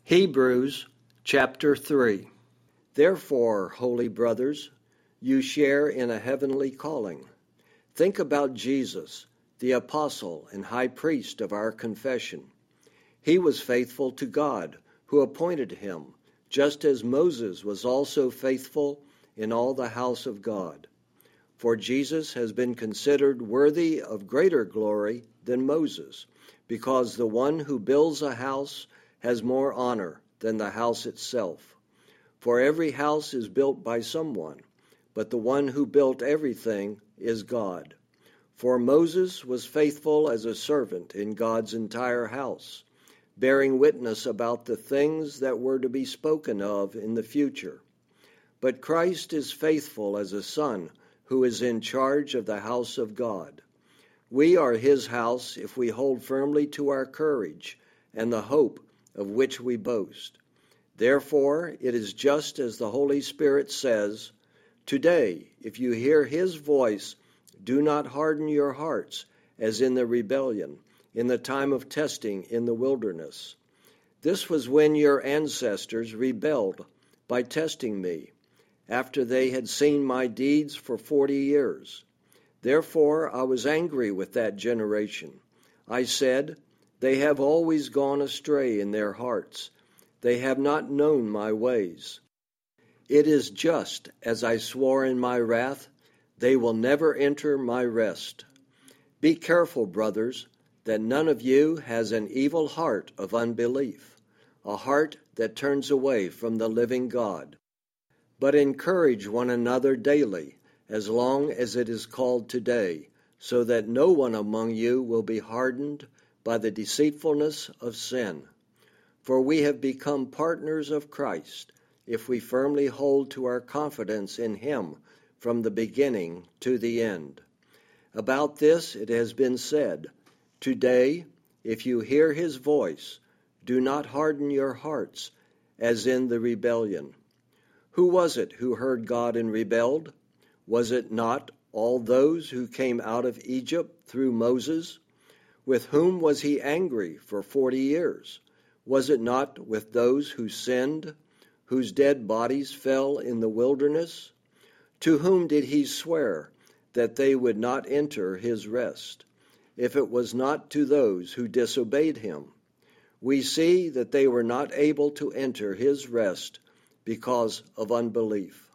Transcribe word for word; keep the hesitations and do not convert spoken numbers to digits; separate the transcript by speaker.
Speaker 1: Hebrews chapter three. Therefore, holy brothers, you share in a heavenly calling. Think about Jesus, the apostle and high priest of our confession. He was faithful to God, who appointed him, just as Moses was also faithful in all the house of God. For Jesus has been considered worthy of greater glory than Moses, because the one who builds a house has more honor than the house itself. For every house is built by someone, but the one who built everything is God. For Moses was faithful as a servant in God's entire house, bearing witness about the things that were to be spoken of in the future. But Christ is faithful as a son who is in charge of the house of God. We are his house if we hold firmly to our courage and the hope of which we boast. Therefore, it is just as the Holy Spirit says, "Today, if you hear his voice, do not harden your hearts as in the rebellion, in the time of testing in the wilderness. This was when your ancestors rebelled by testing me, after they had seen my deeds for forty years. Therefore, I was angry with that generation. I said, they have always gone astray in their hearts. They have not known my ways. It is just as I swore in my wrath, they will never enter my rest. Be careful, brothers, that none of you has an evil heart of unbelief, a heart that turns away from the living God. But encourage one another daily, as long as it is called today, so that no one among you will be hardened by the deceitfulness of sin. For we have become partners of Christ, if we firmly hold to our confidence in him from the beginning to the end. About this it has been said, Today, if you hear his voice, do not harden your hearts, as in the rebellion. Who was it who heard God and rebelled? Was it not all those who came out of Egypt through Moses? With whom was he angry for forty years? Was it not with those who sinned, whose dead bodies fell in the wilderness? To whom did he swear that they would not enter his rest, if it was not to those who disobeyed him? We see that they were not able to enter his rest because of unbelief.